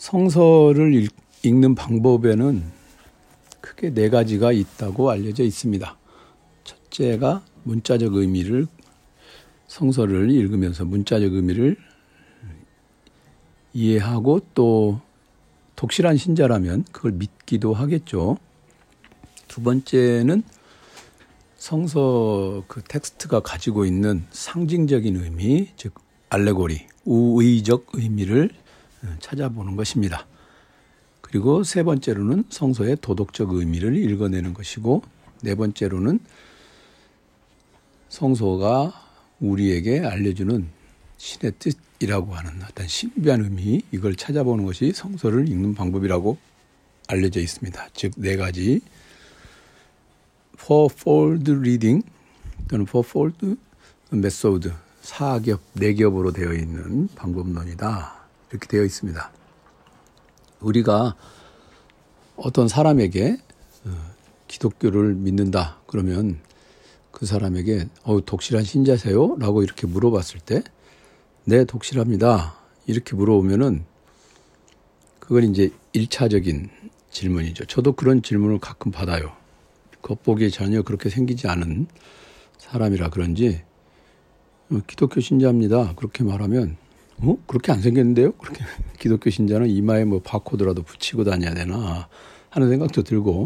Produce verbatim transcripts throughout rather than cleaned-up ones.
성서를 읽, 읽는 방법에는 크게 네 가지가 있다고 알려져 있습니다. 첫째가 문자적 의미를, 성서를 읽으면서 문자적 의미를 이해하고 또 독실한 신자라면 그걸 믿기도 하겠죠. 두 번째는 성서 그 텍스트가 가지고 있는 상징적인 의미, 즉 알레고리, 우의적 의미를 찾아보는 것입니다. 그리고 세 번째로는 성서의 도덕적 의미를 읽어내는 것이고, 네 번째로는 성서가 우리에게 알려주는 신의 뜻이라고 하는 어떤 신비한 의미, 이걸 찾아보는 것이 성서를 읽는 방법이라고 알려져 있습니다. 즉 네 가지 fourfold reading 또는 fourfold method, 사겹, 네 겹으로 되어 있는 방법론이다, 이렇게 되어 있습니다. 우리가 어떤 사람에게 기독교를 믿는다 그러면 그 사람에게 어, 독실한 신자세요? 라고 이렇게 물어봤을 때 네, 독실합니다, 이렇게 물어보면은 그건 이제 일차적인 질문이죠. 저도 그런 질문을 가끔 받아요. 겉보기에 전혀 그렇게 생기지 않은 사람이라 그런지 기독교 신자입니다, 그렇게 말하면 어? 그렇게 안 생겼는데요? 그렇게 기독교 신자는 이마에 뭐 바코드라도 붙이고 다녀야 되나 하는 생각도 들고,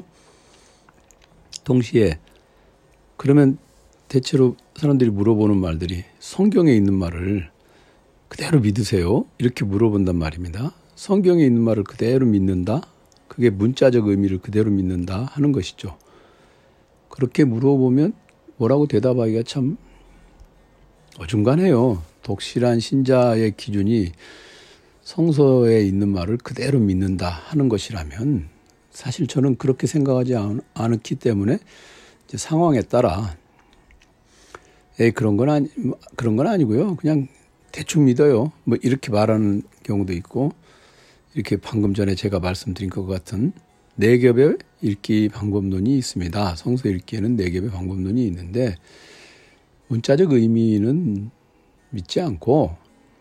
동시에 그러면 대체로 사람들이 물어보는 말들이 성경에 있는 말을 그대로 믿으세요? 이렇게 물어본단 말입니다. 성경에 있는 말을 그대로 믿는다? 그게 문자적 의미를 그대로 믿는다 하는 것이죠. 그렇게 물어보면 뭐라고 대답하기가 참 어중간해요. 독실한 신자의 기준이 성서에 있는 말을 그대로 믿는다 하는 것이라면, 사실 저는 그렇게 생각하지 않, 않기 때문에 이제 상황에 따라 에이, 그런 건 아니, 그런 건 아니고요, 그냥 대충 믿어요, 뭐 이렇게 말하는 경우도 있고, 이렇게 방금 전에 제가 말씀드린 것 같은 네 겹의 읽기 방법론이 있습니다. 성서 읽기에는 네 겹의 방법론이 있는데, 문자적 의미는 믿지 않고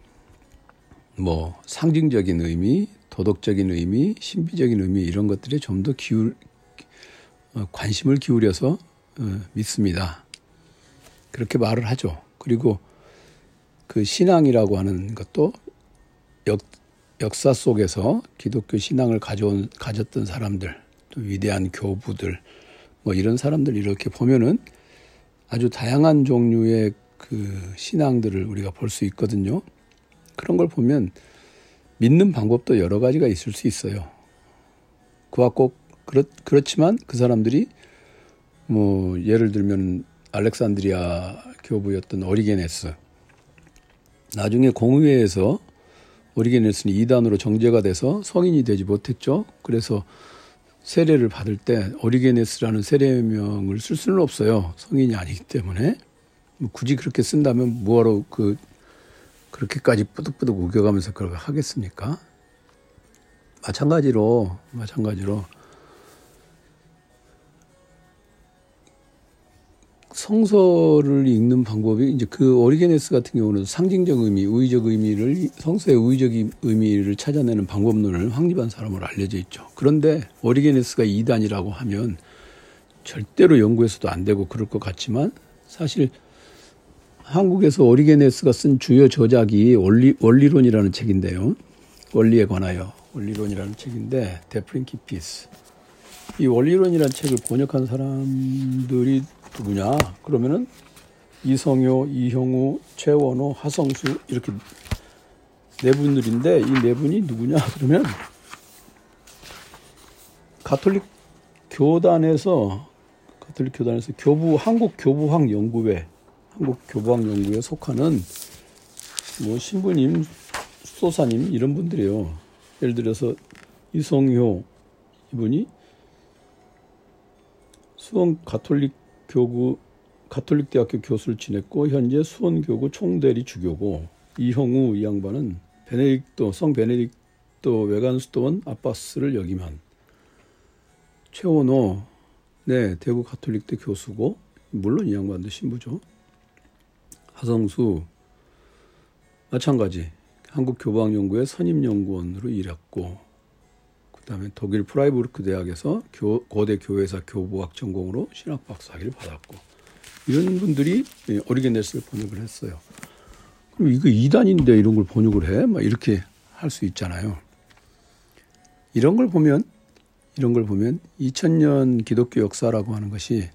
뭐 상징적인 의미, 도덕적인 의미, 신비적인 의미, 이런 것들에 좀 더 기울 관심을 기울여서 믿습니다. 그렇게 말을 하죠. 그리고 그 신앙이라고 하는 것도 역, 역사 속에서 기독교 신앙을 가져온, 가졌던 사람들, 또 위대한 교부들, 뭐 이런 사람들 이렇게 보면은 아주 다양한 종류의 그 신앙들을 우리가 볼 수 있거든요. 그런 걸 보면 믿는 방법도 여러 가지가 있을 수 있어요. 그와 꼭 그렇, 그렇지만 그 사람들이 뭐 예를 들면 알렉산드리아 교부였던 오리게네스, 나중에 공의회에서 오리게네스는 이단으로 정죄가 돼서 성인이 되지 못했죠. 그래서 세례를 받을 때 오리게네스라는 세례명을 쓸 수는 없어요, 성인이 아니기 때문에. 뭐 굳이 그렇게 쓴다면 뭐하러 그 그렇게까지 뿌득뿌득 우겨가면서 그걸 하겠습니까? 마찬가지로 마찬가지로 성서를 읽는 방법이, 이제 그 오리게네스 같은 경우는 상징적 의미, 우의적 의미를, 성서의 우의적 의미를 찾아내는 방법론을 확립한 사람으로 알려져 있죠. 그런데 오리게네스가 이단이라고 하면 절대로 연구해서도 안 되고 그럴 것 같지만, 사실 한국에서 오리게네스가 쓴 주요 저작이 원리, 원리론이라는 책인데요. 원리에 관하여 원리론이라는 책인데, 데프린키피스. 이 원리론이라는 책을 번역한 사람들이 누구냐? 그러면은 이성효, 이형우, 최원호, 하성수, 이렇게 네 분들인데, 이 네 분이 누구냐? 그러면 가톨릭 교단에서 가톨릭 교단에서 교부 한국 교부학 연구회, 한국 교부학 연구회에 속하는 뭐 신부님, 수도사님 이런 분들이에요. 예를 들어서 이성효 이분이 수원 가톨릭 교구 가톨릭대학교 교수를 지냈고 현재 수원교구 총대리 주교고, 이형우 이 양반은 베네딕토 성 베네딕토 외관수도원 아바스를 역임한, 최원호 네 대구 가톨릭대 교수고, 물론 이 양반도 신부죠. 하성수 마찬가지 한국교보학연구회 선임연구원으로 일했고, 그 다음에 독일 프라이부르크 대학에서 교, 고대 교회사 교부학 전공으로 신학박사학위를 받았고, 이런 분들이 오리게네스를 번역을 했어요. 그럼 이거 이단인데 이런 걸 번역을 해? 막 이렇게 할 수 있잖아요. 이런 걸 보면, 이런 걸 보면 이천 년 기독교 역사라고 하는 것이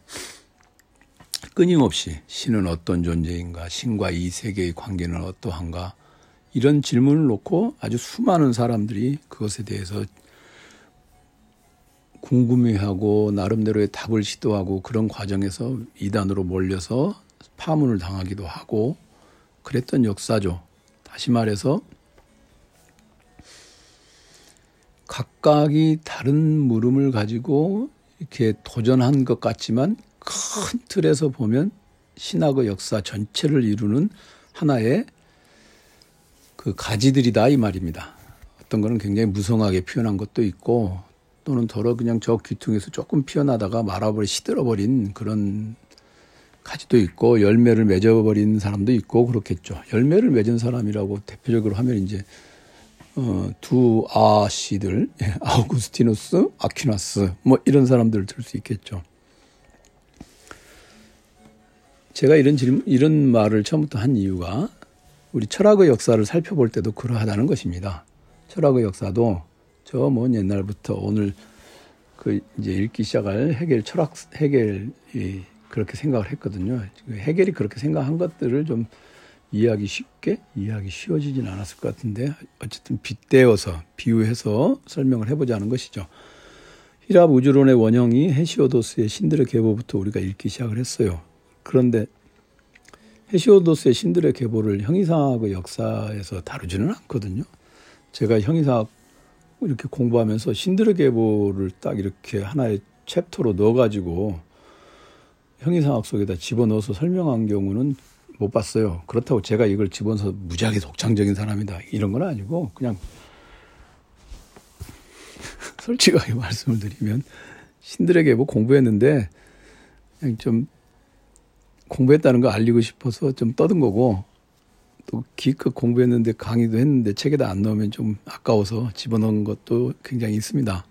끊임없이 신은 어떤 존재인가, 신과 이 세계의 관계는 어떠한가, 이런 질문을 놓고 아주 수많은 사람들이 그것에 대해서 궁금해하고 나름대로의 답을 시도하고, 그런 과정에서 이단으로 몰려서 파문을 당하기도 하고 그랬던 역사죠. 다시 말해서 각각이 다른 물음을 가지고 이렇게 도전한 것 같지만 큰 틀에서 보면 신학의 역사 전체를 이루는 하나의 그 가지들이다, 이 말입니다. 어떤 거는 굉장히 무성하게 표현한 것도 있고, 또는 더러 그냥 저 귀퉁에서 조금 피어나다가 말아버리 시들어버린 그런 가지도 있고, 열매를 맺어버린 사람도 있고 그렇겠죠. 열매를 맺은 사람이라고 대표적으로 하면 이제 어, 두 아씨들, 아우구스티누스, 아퀴나스, 뭐 이런 사람들을 들 수 있겠죠. 제가 이런 질문, 이런 말을 처음부터 한 이유가 우리 철학의 역사를 살펴볼 때도 그러하다는 것입니다. 철학의 역사도 저 먼 옛날부터 오늘 그 이제 읽기 시작할 헤겔 철학, 헤겔이 그렇게 생각을 했거든요. 헤겔이 그렇게 생각한 것들을 좀 이해하기 쉽게, 이해하기 쉬워지진 않았을 것 같은데, 어쨌든 빗대어서, 비유해서 설명을 해보자는 것이죠. 히랍 우주론의 원형이 헤시오도스의 신들의 계보부터 우리가 읽기 시작을 했어요. 그런데 헤시오도스의 신들의 계보를 형이상학의 역사에서 다루지는 않거든요. 제가 형이상학 이렇게 공부하면서 신들의 계보를 딱 이렇게 하나의 챕터로 넣어가지고 형이상학 속에다 집어넣어서 설명한 경우는 못 봤어요. 그렇다고 제가 이걸 집어넣어서 무지하게 독창적인 사람이다, 이런 건 아니고, 그냥 솔직하게 말씀을 드리면 신들의 계보 공부했는데 그냥 좀 공부했다는 거 알리고 싶어서 좀 떠든 거고, 또 기껏 공부했는데 강의도 했는데 책에다 안 넣으면 좀 아까워서 집어넣은 것도 굉장히 있습니다.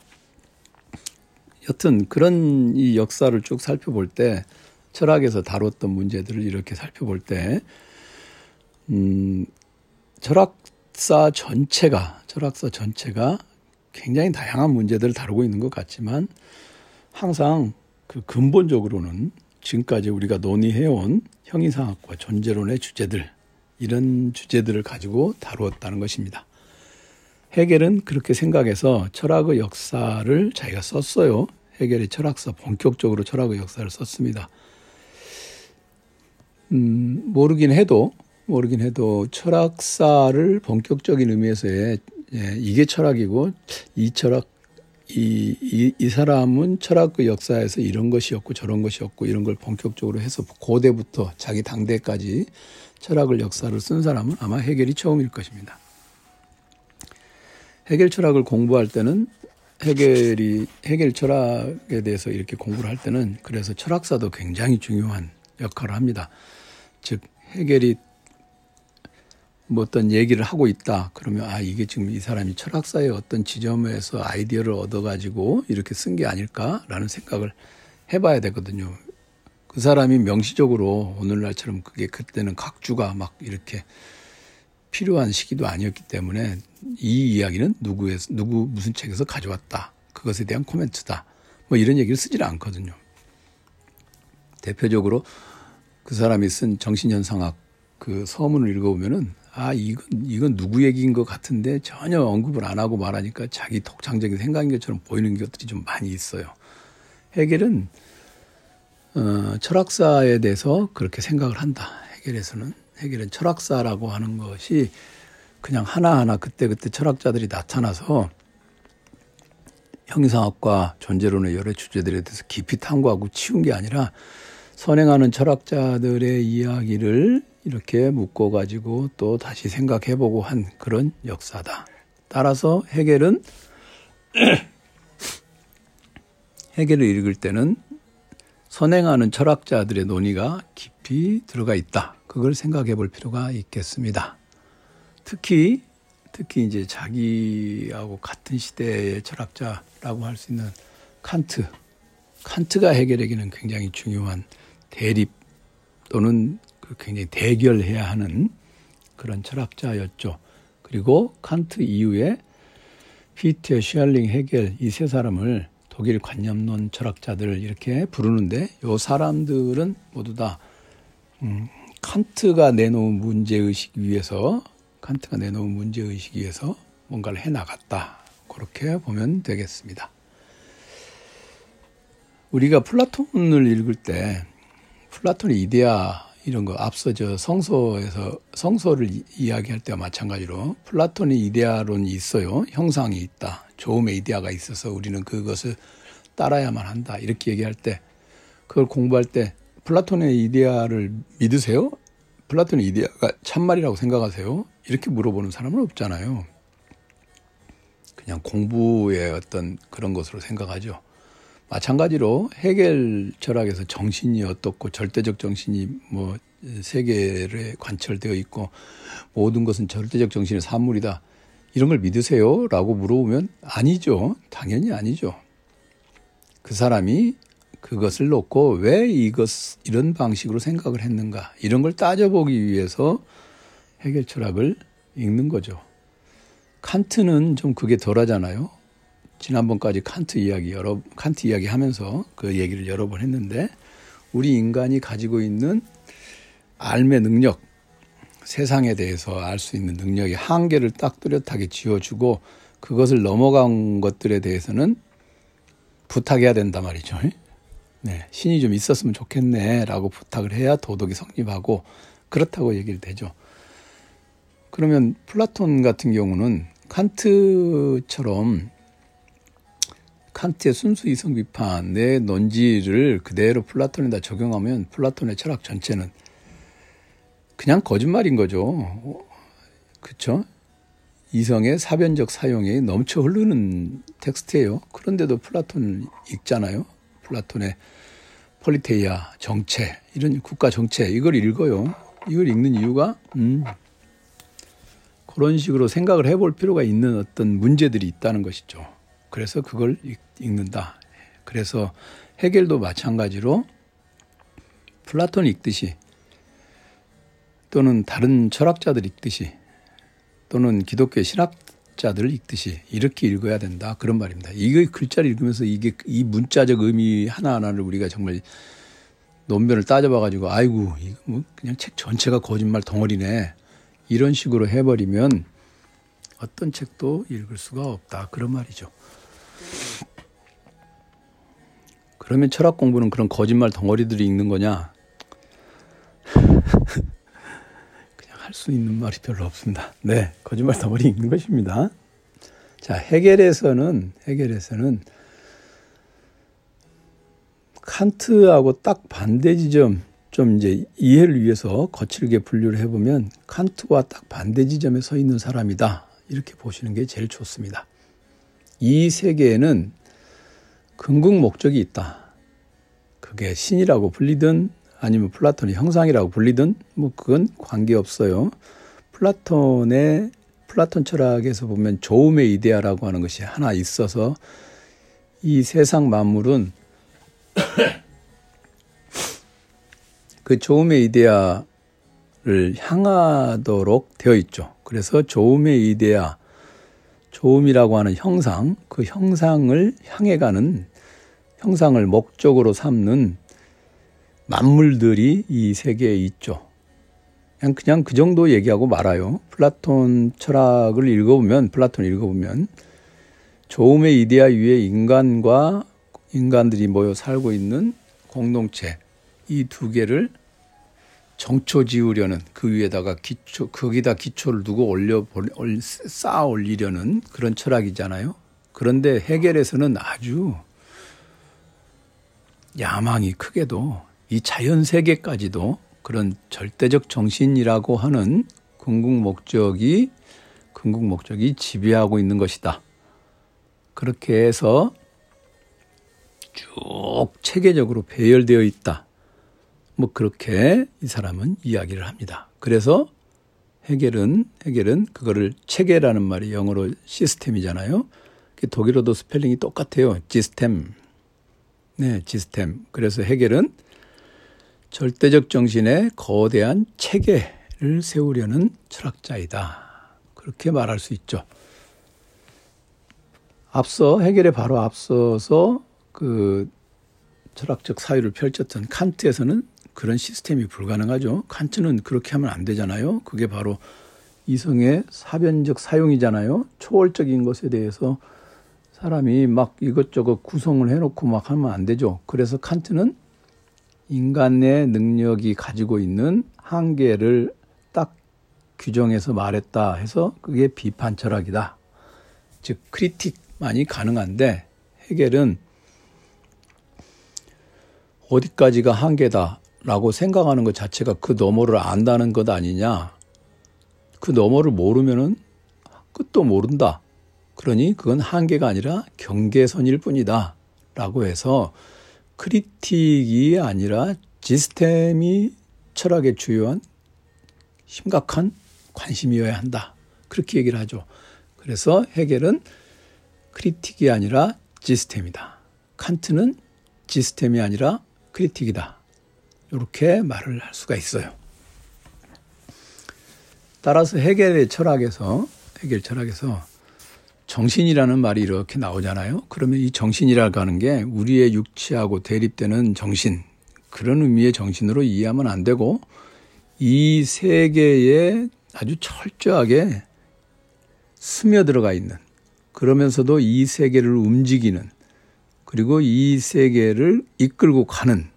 여튼 그런 이 역사를 쭉 살펴볼 때, 철학에서 다뤘던 문제들을 이렇게 살펴볼 때, 음, 철학사 전체가, 철학사 전체가 굉장히 다양한 문제들을 다루고 있는 것 같지만, 항상 그 근본적으로는 지금까지 우리가 논의해온 형이상학과 존재론의 주제들, 이런 주제들을 가지고 다루었다는 것입니다. 헤겔은 그렇게 생각해서 철학의 역사를 자기가 썼어요. 헤겔의 철학사, 본격적으로 철학의 역사를 썼습니다. 음, 모르긴 해도, 모르긴 해도 철학사를 본격적인 의미에서의, 예, 이게 철학이고, 이 철학, 이, 이, 이 사람은 철학의 역사에서 이런 것이었고 저런 것이었고 이런 걸 본격적으로 해서 고대부터 자기 당대까지 철학을 역사를 쓴 사람은 아마 헤겔이 처음일 것입니다. 헤겔 철학을 공부할 때는 헤겔이, 헤겔 철학에 대해서 이렇게 공부를 할 때는 그래서 철학사도 굉장히 중요한 역할을 합니다. 즉, 헤겔이 뭐 어떤 얘기를 하고 있다 그러면, 아, 이게 지금 이 사람이 철학사의 어떤 지점에서 아이디어를 얻어가지고 이렇게 쓴 게 아닐까라는 생각을 해봐야 되거든요. 그 사람이 명시적으로 오늘날처럼 그게 그때는 각주가 막 이렇게 필요한 시기도 아니었기 때문에 이 이야기는 누구에서, 누구 무슨 책에서 가져왔다, 그것에 대한 코멘트다, 뭐 이런 얘기를 쓰질 않거든요. 대표적으로 그 사람이 쓴 정신현상학 그 서문을 읽어보면은, 아, 이건, 이건 누구 얘기인 것 같은데 전혀 언급을 안 하고 말하니까 자기 독창적인 생각인 것처럼 보이는 것들이 좀 많이 있어요. 헤겔은, 어, 철학사에 대해서 그렇게 생각을 한다. 헤겔에서는. 헤겔은 철학사라고 하는 것이 그냥 하나하나 그때그때 철학자들이 나타나서 형이상학과 존재론의 여러 주제들에 대해서 깊이 탐구하고 치운 게 아니라 선행하는 철학자들의 이야기를 이렇게 묶어가지고 또 다시 생각해보고 한 그런 역사다. 따라서 헤겔은 헤겔을 읽을 때는 선행하는 철학자들의 논의가 깊이 들어가 있다. 그걸 생각해 볼 필요가 있겠습니다. 특히 특히 이제 자기하고 같은 시대의 철학자라고 할 수 있는 칸트, 칸트가 해겔에게는 굉장히 중요한 대립 또는 굉장히 대결해야 하는 그런 철학자였죠. 그리고 칸트 이후에 피테, 슈알링, 해겔 이 세 사람을 독일 관념론 철학자들 이렇게 부르는데 이 사람들은 모두 다 음, 칸트가 내놓은 문제의식 위에서 칸트가 내놓은 문제의식 위에서 뭔가를 해나갔다. 그렇게 보면 되겠습니다. 우리가 플라톤을 읽을 때 플라톤의 이데아 이런 거 앞서 저 성서에서 성서를 이야기할 때와 마찬가지로 플라톤의 이데아론이 있어요. 형상이 있다. 조음의 이데아가 있어서 우리는 그것을 따라야만 한다. 이렇게 얘기할 때 그걸 공부할 때 플라톤의 이데아를 믿으세요? 플라톤의 이데아가 참말이라고 생각하세요? 이렇게 물어보는 사람은 없잖아요. 그냥 공부의 어떤 그런 것으로 생각하죠. 마찬가지로 해겔 철학에서 정신이 어떻고 절대적 정신이 뭐 세계에 관철되어 있고 모든 것은 절대적 정신의 산물이다. 이런 걸 믿으세요? 라고 물어보면 아니죠. 당연히 아니죠. 그 사람이 그것을 놓고 왜 이것, 이런 방식으로 생각을 했는가 이런 걸 따져보기 위해서 해겔 철학을 읽는 거죠. 칸트는 좀 그게 덜하잖아요. 지난번까지 칸트 이야기 여러 칸트 이야기 하면서 그 얘기를 여러 번 했는데 우리 인간이 가지고 있는 알매 능력, 세상에 대해서 알 수 있는 능력의 한계를 딱 뚜렷하게 지어주고 그것을 넘어간 것들에 대해서는 부탁해야 된단 말이죠. 네, 신이 좀 있었으면 좋겠네라고 부탁을 해야 도덕이 성립하고 그렇다고 얘기를 되죠. 그러면 플라톤 같은 경우는 칸트처럼 칸트의 순수 이성 비판의 논지를 그대로 플라톤에다 적용하면 플라톤의 철학 전체는 그냥 거짓말인 거죠. 그렇죠? 이성의 사변적 사용이 넘쳐 흐르는 텍스트예요. 그런데도 플라톤을 읽잖아요. 플라톤의 폴리테이아, 정체, 이런 국가 정체 이걸 읽어요. 이걸 읽는 이유가 음, 그런 식으로 생각을 해볼 필요가 있는 어떤 문제들이 있다는 것이죠. 그래서 그걸 읽는다. 그래서 해겔도 마찬가지로 플라톤 읽듯이 또는 다른 철학자들 읽듯이 또는 기독교 신학자들 읽듯이 이렇게 읽어야 된다. 그런 말입니다. 이거 글자를 읽으면서 이게 이 문자적 의미 하나하나를 우리가 정말 논변을 따져봐가지고 아이고 이거 뭐 그냥 책 전체가 거짓말 덩어리네. 이런 식으로 해버리면 어떤 책도 읽을 수가 없다. 그런 말이죠. 그러면 철학 공부는 그런 거짓말 덩어리들이 읽는 거냐? 그냥 할 수 있는 말이 별로 없습니다. 네, 거짓말 덩어리 읽는 것입니다. 자, 해겔에서는 해겔에서는 칸트하고 딱 반대 지점 좀 이제 이해를 위해서 거칠게 분류를 해보면 칸트와 딱 반대 지점에 서 있는 사람이다. 이렇게 보시는 게 제일 좋습니다. 이 세계에는 궁극 목적이 있다. 그게 신이라고 불리든 아니면 플라톤의 형상이라고 불리든 뭐 그건 관계없어요. 플라톤의 플라톤 철학에서 보면 조음의 이데아라고 하는 것이 하나 있어서 이 세상 만물은 그 조음의 이데아를 향하도록 되어 있죠. 그래서 조음의 이데아, 조음이라고 하는 형상, 그 형상을 향해 가는 형상을 목적으로 삼는 만물들이 이 세계에 있죠. 그냥, 그냥 그 정도 얘기하고 말아요. 플라톤 철학을 읽어보면, 플라톤을 읽어보면 조음의 이데아 위에 인간과 인간들이 모여 살고 있는 공동체, 이 두 개를 정초 지으려는 그 위에다가 기초, 거기다 기초를 두고 올려, 쌓아 올리려는 그런 철학이잖아요. 그런데 해겔에서는 아주 야망이 크게도 이 자연 세계까지도 그런 절대적 정신이라고 하는 궁극 목적이, 궁극 목적이 지배하고 있는 것이다. 그렇게 해서 쭉 체계적으로 배열되어 있다. 뭐 그렇게 이 사람은 이야기를 합니다. 그래서 해겔은 해겔은 그거를 체계라는 말이 영어로 시스템이잖아요. 독일어도 스펠링이 똑같아요. 지스템. 네, 지스템. 그래서 해겔은 절대적 정신의 거대한 체계를 세우려는 철학자이다. 그렇게 말할 수 있죠. 앞서 해겔에 바로 앞서서 그 철학적 사유를 펼쳤던 칸트에서는 그런 시스템이 불가능하죠. 칸트는 그렇게 하면 안 되잖아요. 그게 바로 이성의 사변적 사용이잖아요. 초월적인 것에 대해서 사람이 막 이것저것 구성을 해놓고 막 하면 안 되죠. 그래서 칸트는 인간의 능력이 가지고 있는 한계를 딱 규정해서 말했다 해서 그게 비판 철학이다. 즉 크리틱만이 가능한데 해겔은 어디까지가 한계다라고 생각하는 것 자체가 그 너머를 안다는 것 아니냐. 그 너머를 모르면은 끝도 모른다. 그러니 그건 한계가 아니라 경계선일 뿐이다. 라고 해서 크리틱이 아니라 시스템이 철학의 주요한 심각한 관심이어야 한다. 그렇게 얘기를 하죠. 그래서 해겔은 크리틱이 아니라 시스템이다. 칸트는 시스템이 아니라 크리틱이다. 이렇게 말을 할 수가 있어요. 따라서 해겔의 철학에서 해겔 철학에서 정신이라는 말이 이렇게 나오잖아요. 그러면 이 정신이라고 하는 게 우리의 육체하고 대립되는 정신, 그런 의미의 정신으로 이해하면 안 되고 이 세계에 아주 철저하게 스며들어가 있는, 그러면서도 이 세계를 움직이는, 그리고 이 세계를 이끌고 가는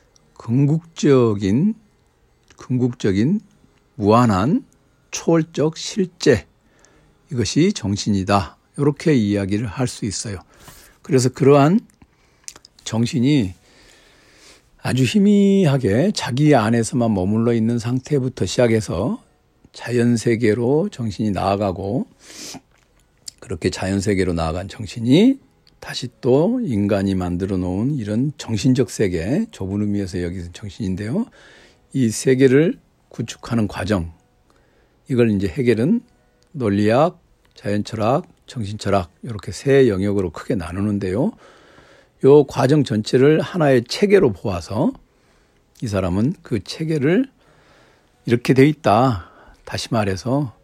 궁극적인 궁극적인 무한한 초월적 실제, 이것이 정신이다. 이렇게 이야기를 할 수 있어요. 그래서 그러한 정신이 아주 희미하게 자기 안에서만 머물러 있는 상태부터 시작해서 자연세계로 정신이 나아가고, 그렇게 자연세계로 나아간 정신이 다시 또 인간이 만들어 놓은 이런 정신적 세계, 좁은 의미에서 여기서 정신인데요. 이 세계를 구축하는 과정, 이걸 이제 해겔은 논리학, 자연철학, 정신철학 이렇게 세 영역으로 크게 나누는데요. 이 과정 전체를 하나의 체계로 보아서 이 사람은 그 체계를 이렇게 돼 있다. 다시 말해서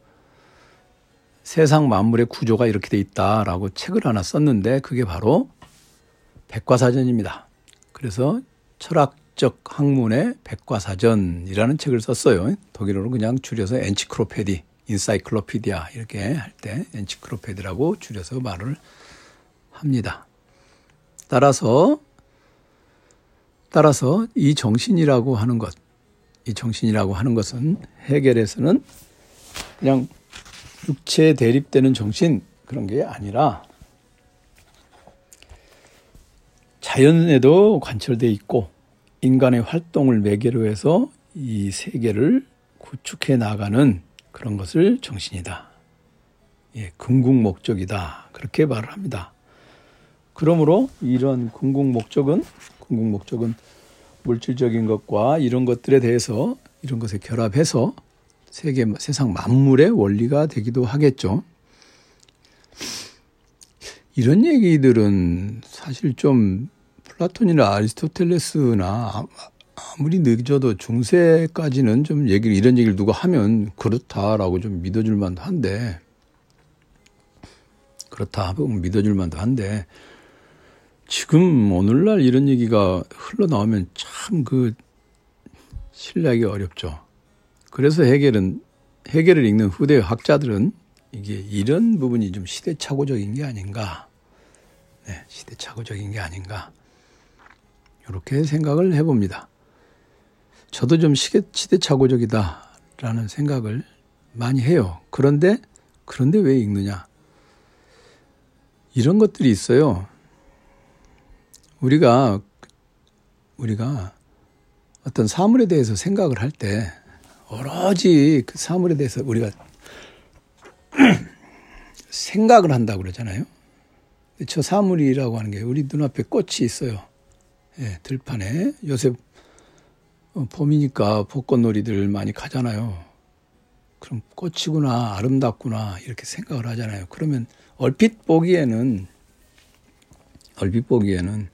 세상 만물의 구조가 이렇게 돼 있다라고 책을 하나 썼는데 그게 바로 백과사전입니다. 그래서 철학적 학문의 백과사전이라는 책을 썼어요. 독일어로 그냥 줄여서 엔치클로페디, 인사이클로피디아 이렇게 할 때 엔치클로페디라고 줄여서 말을 합니다. 따라서 따라서 이 정신이라고 하는 것, 이 정신이라고 하는 것은 해겔에서는 그냥 육체에 대립되는 정신 그런 게 아니라 자연에도 관철되어 있고 인간의 활동을 매개로 해서 이 세계를 구축해 나가는 그런 것을 정신이다. 예, 궁극 목적이다. 그렇게 말을 합니다. 그러므로 이런 궁극 목적은 궁극 목적은 물질적인 것과 이런 것들에 대해서 이런 것에 결합해서 세계, 세상 만물의 원리가 되기도 하겠죠. 이런 얘기들은 사실 좀 플라톤이나 아리스토텔레스나 아무리 늦어도 중세까지는 좀 얘기를, 이런 얘기를 누가 하면 그렇다라고 좀 믿어줄 만도 한데, 그렇다 하고 믿어줄 만도 한데, 지금 오늘날 이런 얘기가 흘러나오면 참 그 신뢰하기 어렵죠. 그래서 해겔은, 해겔을 읽는 후대 학자들은 이게 이런 부분이 좀 시대착오적인 게 아닌가. 네, 시대착오적인 게 아닌가. 이렇게 생각을 해봅니다. 저도 좀 시대, 시대착오적이다라는 생각을 많이 해요. 그런데, 그런데 왜 읽느냐. 이런 것들이 있어요. 우리가, 우리가 어떤 사물에 대해서 생각을 할 때, 오로지 그 사물에 대해서 우리가 생각을 한다고 그러잖아요. 저 사물이라고 하는 게 우리 눈앞에 꽃이 있어요. 예, 들판에. 요새 봄이니까 벚꽃놀이들 많이 가잖아요. 그럼 꽃이구나, 아름답구나 이렇게 생각을 하잖아요. 그러면 얼핏 보기에는 얼핏 보기에는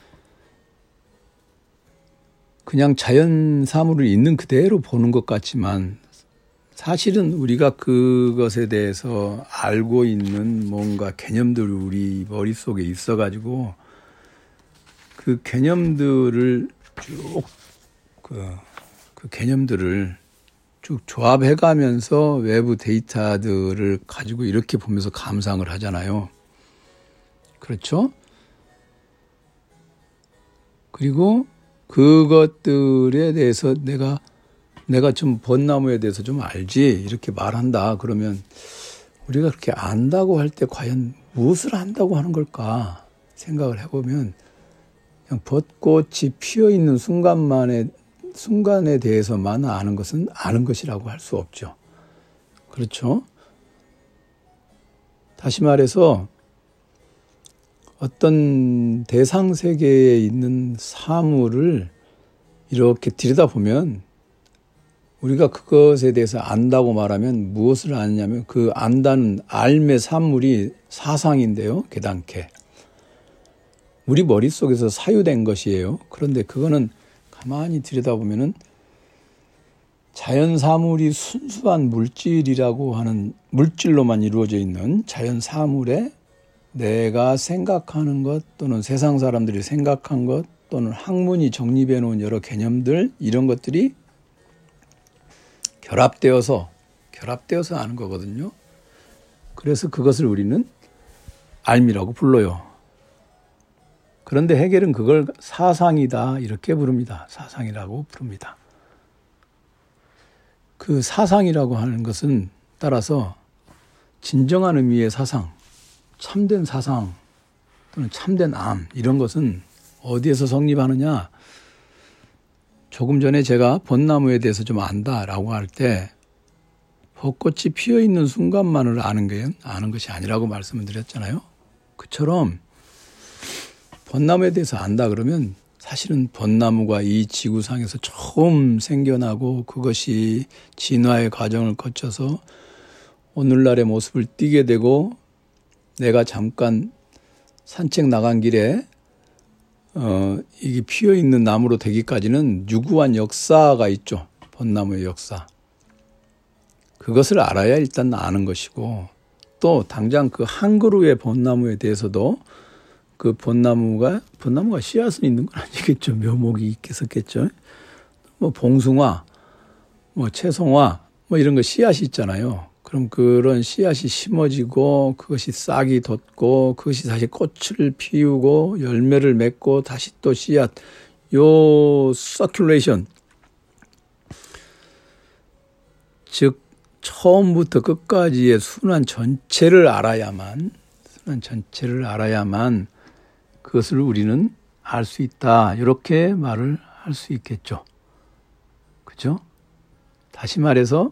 그냥 자연 사물을 있는 그대로 보는 것 같지만 사실은 우리가 그것에 대해서 알고 있는 뭔가 개념들이 우리 머릿속에 있어가지고 그 개념들을 쭉 그, 그 개념들을 쭉 조합해가면서 외부 데이터들을 가지고 이렇게 보면서 감상을 하잖아요. 그렇죠? 그리고 그것들에 대해서 내가 내가 좀 벚나무에 대해서 좀 알지 이렇게 말한다 그러면 우리가 그렇게 안다고 할 때 과연 무엇을 안다고 하는 걸까 생각을 해보면 그냥 벚꽃이 피어 있는 순간만에 순간에 대해서만 아는 것은 아는 것이라고 할 수 없죠. 그렇죠? 다시 말해서 어떤 대상 세계에 있는 사물을 이렇게 들여다보면 우리가 그것에 대해서 안다고 말하면 무엇을 아느냐면 그 안다는 알의 산물이 사상인데요. 계단케. 우리 머릿속에서 사유된 것이에요. 그런데 그거는 가만히 들여다보면은 자연 사물이 순수한 물질이라고 하는 물질로만 이루어져 있는 자연 사물에 내가 생각하는 것 또는 세상 사람들이 생각한 것 또는 학문이 정립해 놓은 여러 개념들 이런 것들이 결합되어서 결합되어서 아는 거거든요. 그래서 그것을 우리는 알미라고 불러요. 그런데 해겔은 그걸 사상이다 이렇게 부릅니다. 사상이라고 부릅니다. 그 사상이라고 하는 것은 따라서 진정한 의미의 사상, 참된 사상 또는 참된 암 이런 것은 어디에서 성립하느냐? 조금 전에 제가 벚나무에 대해서 좀 안다라고 할 때 벚꽃이 피어 있는 순간만을 아는 게 아는 것이 아니라고 말씀을 드렸잖아요. 그처럼 벚나무에 대해서 안다 그러면 사실은 벚나무가 이 지구상에서 처음 생겨나고 그것이 진화의 과정을 거쳐서 오늘날의 모습을 띠게 되고 내가 잠깐 산책 나간 길에 어, 이게 피어있는 나무로 되기까지는 유구한 역사가 있죠. 벚나무의 역사. 그것을 알아야 일단 아는 것이고 또 당장 그 한 그루의 벚나무에 대해서도 그 벚나무가 벚나무가 씨앗은 있는 건 아니겠죠. 묘목이 있겠었겠죠. 뭐 봉숭아, 뭐 채송화, 뭐 이런 거 씨앗이 있잖아요. 그럼 그런 씨앗이 심어지고 그것이 싹이 돋고 그것이 다시 꽃을 피우고 열매를 맺고 다시 또 씨앗, 요 서큘레이션, 즉 처음부터 끝까지의 순환 전체를 알아야만 순환 전체를 알아야만 그것을 우리는 알 수 있다. 이렇게 말을 할 수 있겠죠. 그죠? 다시 말해서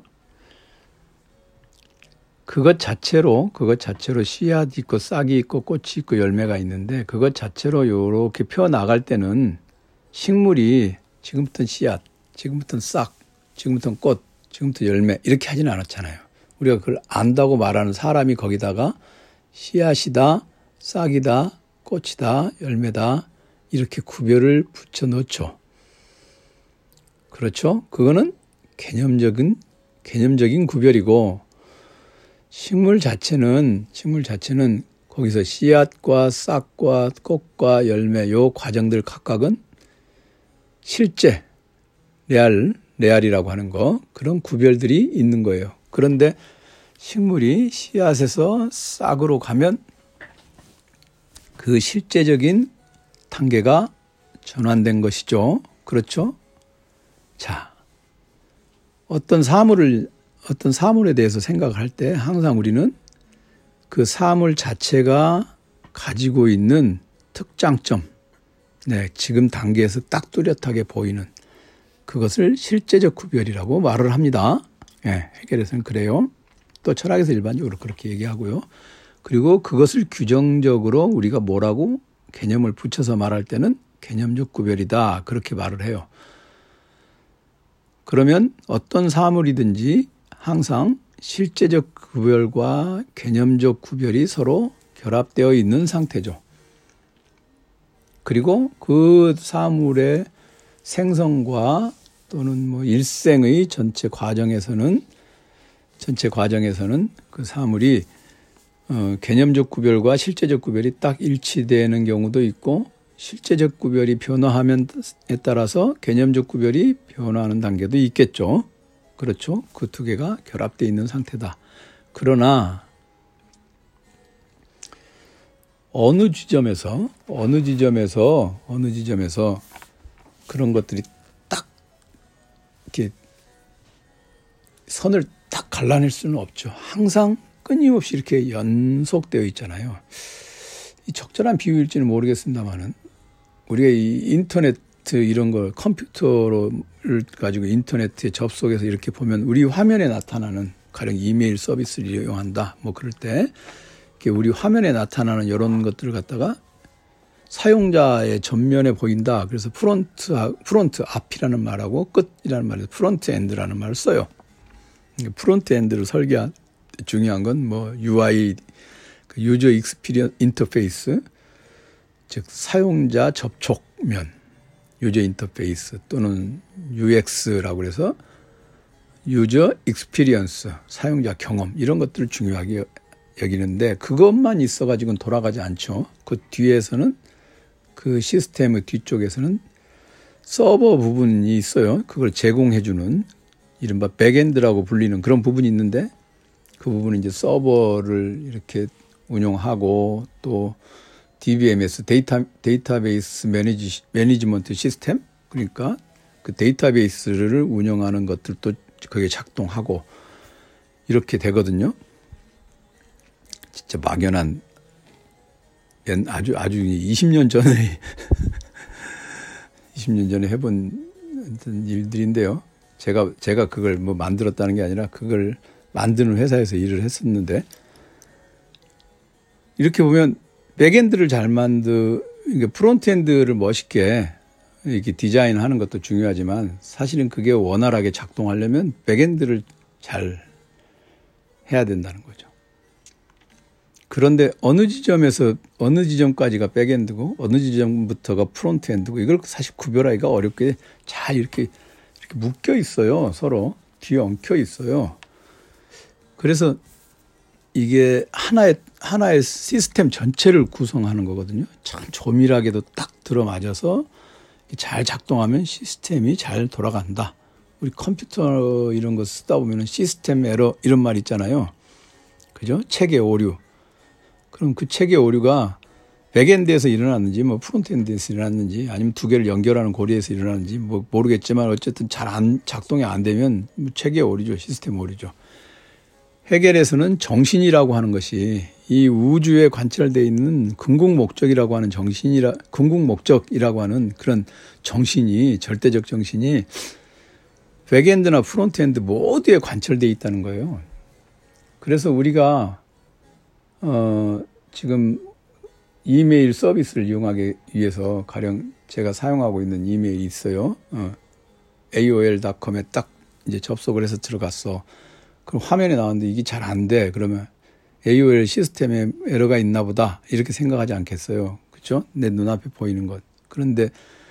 그것 자체로 그것 자체로 씨앗이 있고 싹이 있고 꽃이 있고 열매가 있는데 그것 자체로 이렇게 펴나갈 때는 식물이 지금부터는 씨앗, 지금부터는 싹, 지금부터는 꽃, 지금부터 열매 이렇게 하지는 않았잖아요. 우리가 그걸 안다고 말하는 사람이 거기다가 씨앗이다, 싹이다, 꽃이다, 열매다 이렇게 구별을 붙여 놓죠. 그렇죠? 그거는 개념적인 개념적인 구별이고 식물 자체는 식물 자체는 거기서 씨앗과 싹과 꽃과 열매 요 과정들 각각은 실제 레알 레알이라고 하는 거 그런 구별들이 있는 거예요. 그런데 식물이 씨앗에서 싹으로 가면 그 실제적인 단계가 전환된 것이죠. 그렇죠? 자, 어떤 사물을 어떤 사물에 대해서 생각할 때 항상 우리는 그 사물 자체가 가지고 있는 특장점, 네, 지금 단계에서 딱 뚜렷하게 보이는 그것을 실제적 구별이라고 말을 합니다. 네, 해겔에서는 그래요. 또 철학에서 일반적으로 그렇게 얘기하고요. 그리고 그것을 규정적으로 우리가 뭐라고 개념을 붙여서 말할 때는 개념적 구별이다. 그렇게 말을 해요. 그러면 어떤 사물이든지 항상 실제적 구별과 개념적 구별이 서로 결합되어 있는 상태죠. 그리고 그 사물의 생성과 또는 뭐 일생의 전체 과정에서는 전체 과정에서는 그 사물이 어, 개념적 구별과 실제적 구별이 딱 일치되는 경우도 있고 실제적 구별이 변화하면에 따라서 개념적 구별이 변화하는 단계도 있겠죠. 그렇죠. 그 두 개가 결합되어 있는 상태다. 그러나 어느 지점에서 어느 지점에서 어느 지점에서 그런 것들이 딱 이렇게 선을 딱 갈라낼 수는 없죠. 항상 끊임없이 이렇게 연속되어 있잖아요. 이 적절한 비유일지는 모르겠습니다만은 우리가 이 인터넷 이런 걸 컴퓨터를 가지고 인터넷에 접속해서 이렇게 보면 우리 화면에 나타나는 가령 이메일 서비스를 이용한다. 뭐 그럴 때 이렇게 우리 화면에 나타나는 이런 것들을 갖다가 사용자의 전면에 보인다. 그래서 프론트 프론트 앞이라는 말하고 끝이라는 말에서 프론트 엔드라는 말을 써요. 프론트 엔드를 설계한 중요한 건 뭐 유아이, 유저 익스피리언 인터페이스, 즉 사용자 접촉면, 유저 인터페이스 또는 유엑스라고 해서 유저 익스피리언스, 사용자 경험 이런 것들을 중요하게 여기는데 그것만 있어가지고는 돌아가지 않죠. 그 뒤에서는 그 시스템의 뒤쪽에서는 서버 부분이 있어요. 그걸 제공해주는 이른바 백엔드라고 불리는 그런 부분이 있는데 그 부분은 이제 서버를 이렇게 운용하고 또 디비엠에스 데이터 데이터베이스 매니지 매니지먼트 시스템 그러니까 그 데이터베이스를 운영하는 것들도 그게 작동하고 이렇게 되거든요. 진짜 막연한 아주 아주 이십 년 전에 이십 년 전에 해본 일들인데요. 제가 제가 그걸 뭐 만들었다는 게 아니라 그걸 만드는 회사에서 일을 했었는데 이렇게 보면 백엔드를 잘 만드, 그러니까 프론트엔드를 멋있게 이렇게 디자인하는 것도 중요하지만 사실은 그게 원활하게 작동하려면 백엔드를 잘 해야 된다는 거죠. 그런데 어느 지점에서 어느 지점까지가 백엔드고 어느 지점부터가 프론트엔드고 이걸 사실 구별하기가 어렵게 잘 이렇게 이렇게 묶여 있어요. 서로 뒤에 엉켜 있어요. 그래서 이게 하나의 하나의 시스템 전체를 구성하는 거거든요. 참 조밀하게도 딱 들어맞아서 잘 작동하면 시스템이 잘 돌아간다. 우리 컴퓨터 이런 거 쓰다 보면 시스템 에러 이런 말 있잖아요. 그죠? 체계 오류. 그럼 그 체계 오류가 백엔드에서 일어났는지 뭐 프론트엔드에서 일어났는지 아니면 두 개를 연결하는 고리에서 일어났는지 뭐 모르겠지만 어쨌든 잘 안 작동이 안 되면 체계 오류죠. 시스템 오류죠. 헤겔에서는 정신이라고 하는 것이 이 우주에 관찰되어 있는 궁극 목적이라고 하는 정신이라 궁극 목적이라고 하는 그런 정신이 절대적 정신이 백엔드나 프론트엔드 모두에 관철되어 있다는 거예요. 그래서 우리가 어 지금 이메일 서비스를 이용하기 위해서 가령 제가 사용하고 있는 이메일이 있어요. 어, 에이오엘 닷컴에 딱 이제 접속을 해서 들어갔어. 그럼 화면에 나왔는데 이게 잘 안 돼. 그러면 에이오엘 시스템에 에러가 있나 보다. 이렇게 생각하지 않겠어요. 그렇죠? 내 눈앞에 보이는 것. 그런데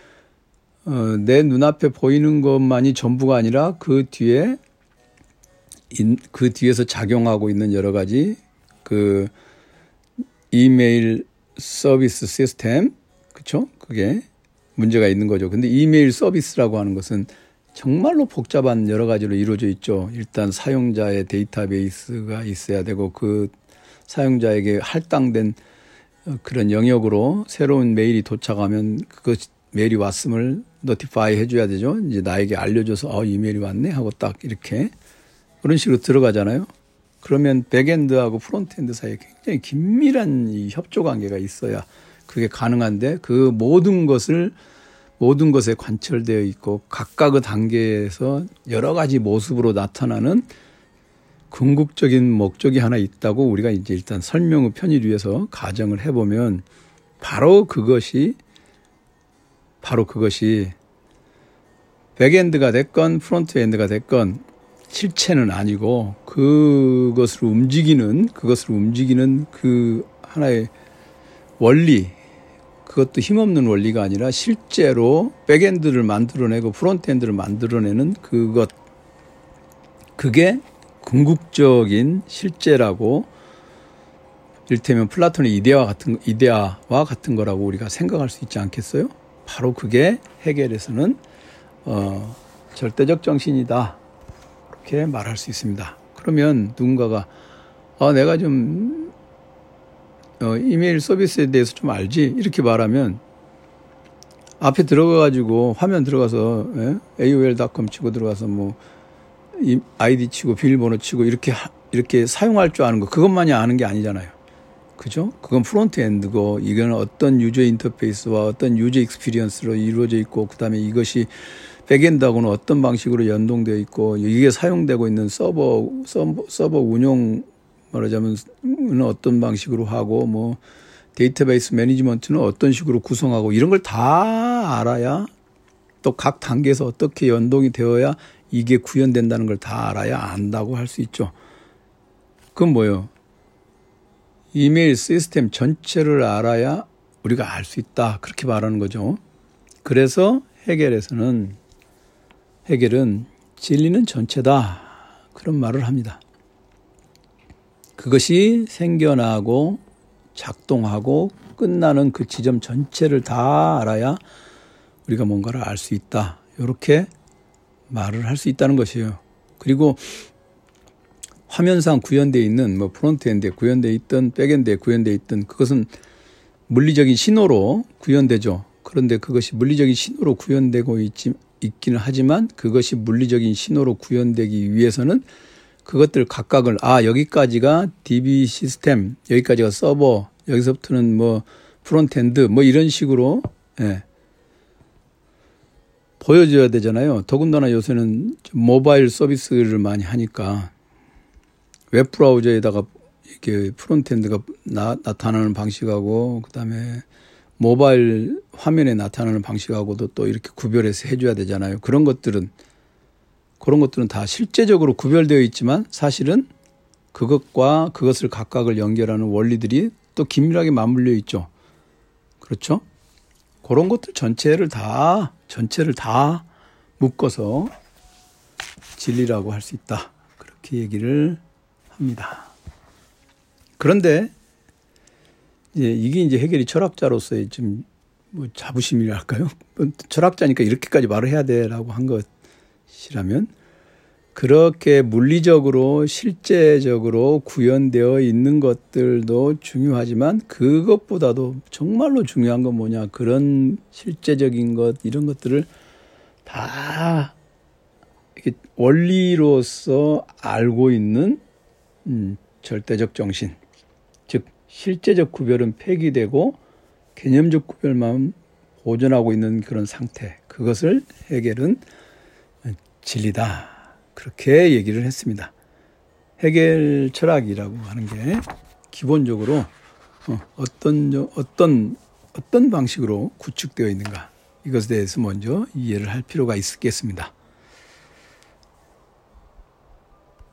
어, 내 눈앞에 보이는 것만이 전부가 아니라 그 뒤에 인, 그 뒤에서 작용하고 있는 여러 가지 그 이메일 서비스 시스템, 그렇죠? 그게 문제가 있는 거죠. 근데 이메일 서비스라고 하는 것은 정말로 복잡한 여러 가지로 이루어져 있죠. 일단 사용자의 데이터베이스가 있어야 되고 그 사용자에게 할당된 그런 영역으로 새로운 메일이 도착하면 그 메일이 왔음을 노티파이 해줘야 되죠. 이제 나에게 알려줘서 어, 이메일이 왔네 하고 딱 이렇게 그런 식으로 들어가잖아요. 그러면 백엔드하고 프론트엔드 사이에 굉장히 긴밀한 이 협조 관계가 있어야 그게 가능한데 그 모든 것을 모든 것에 관철되어 있고 각각의 단계에서 여러 가지 모습으로 나타나는 궁극적인 목적이 하나 있다고 우리가 이제 일단 설명의 편의를 위해서 가정을 해보면 바로 그것이 바로 그것이 백엔드가 됐건 프론트엔드가 됐건 실체는 아니고 그것을 움직이는 그것을 움직이는 그 하나의 원리, 그것도 힘없는 원리가 아니라 실제로 백엔드를 만들어내고 프론트엔드를 만들어내는 그것, 그게 궁극적인 실제라고, 이를테면 플라톤의 이데아와 같은, 이데아와 같은 거라고 우리가 생각할 수 있지 않겠어요? 바로 그게 헤겔에서는 어, 절대적 정신이다, 이렇게 말할 수 있습니다. 그러면 누군가가 아, 내가 좀 어, 이메일 서비스에 대해서 좀 알지? 이렇게 말하면 앞에 들어가가지고 화면 들어가서 예? 에이오엘 닷컴 치고 들어가서 뭐 아이디 치고 비밀번호 치고 이렇게 이렇게 사용할 줄 아는 거, 그것만이 아는 게 아니잖아요. 그죠? 그건 프론트엔드고 이거는 어떤 유저 인터페이스와 어떤 유저 익스피리언스로 이루어져 있고, 그 다음에 이것이 백엔드하고는 어떤 방식으로 연동되어 있고, 이게 사용되고 있는 서버 서버, 서버 운영 말하자면 어떤 방식으로 하고, 뭐 데이터베이스 매니지먼트는 어떤 식으로 구성하고, 이런 걸 다 알아야, 또 각 단계에서 어떻게 연동이 되어야 이게 구현된다는 걸 다 알아야 안다고 할 수 있죠. 그건 뭐예요? 이메일 시스템 전체를 알아야 우리가 알 수 있다, 그렇게 말하는 거죠. 그래서 헤겔에서는 헤겔은 진리는 전체다, 그런 말을 합니다. 그것이 생겨나고 작동하고 끝나는 그 지점 전체를 다 알아야 우리가 뭔가를 알 수 있다, 이렇게 말을 할 수 있다는 것이에요. 그리고 화면상 구현되어 있는 뭐 프론트엔드에 구현되어 있던 백엔드에 구현되어 있던 그것은 물리적인 신호로 구현되죠. 그런데 그것이 물리적인 신호로 구현되고 있지, 있기는 하지만 그것이 물리적인 신호로 구현되기 위해서는 그것들 각각을, 아, 여기까지가 디비 시스템, 여기까지가 서버, 여기서부터는 뭐 프론트엔드, 뭐 이런 식으로 예, 보여줘야 되잖아요. 더군다나 요새는 모바일 서비스를 많이 하니까 웹브라우저에다가 이렇게 프론트엔드가 나, 나타나는 방식하고, 그 다음에 모바일 화면에 나타나는 방식하고도 또 이렇게 구별해서 해줘야 되잖아요. 그런 것들은, 그런 것들은 다 실제적으로 구별되어 있지만 사실은 그것과 그것을 각각을 연결하는 원리들이 또 긴밀하게 맞물려 있죠. 그렇죠? 그런 것들 전체를 다, 전체를 다 묶어서 진리라고 할 수 있다, 그렇게 얘기를 합니다. 그런데 이제 이게 이제 헤겔이 철학자로서의 좀 뭐 자부심이랄까요? 철학자니까 이렇게까지 말을 해야 돼라고 한 것이라면, 그렇게 물리적으로 실제적으로 구현되어 있는 것들도 중요하지만 그것보다도 정말로 중요한 건 뭐냐, 그런 실제적인 것, 이런 것들을 다 이렇게 원리로서 알고 있는 음, 절대적 정신, 즉 실제적 구별은 폐기되고 개념적 구별만 보존하고 있는 그런 상태, 그것을 헤겔은 진리다, 그렇게 얘기를 했습니다. 헤겔 철학이라고 하는 게 기본적으로 어떤 어떤 어떤 방식으로 구축되어 있는가, 이것에 대해서 먼저 이해를 할 필요가 있겠습니다.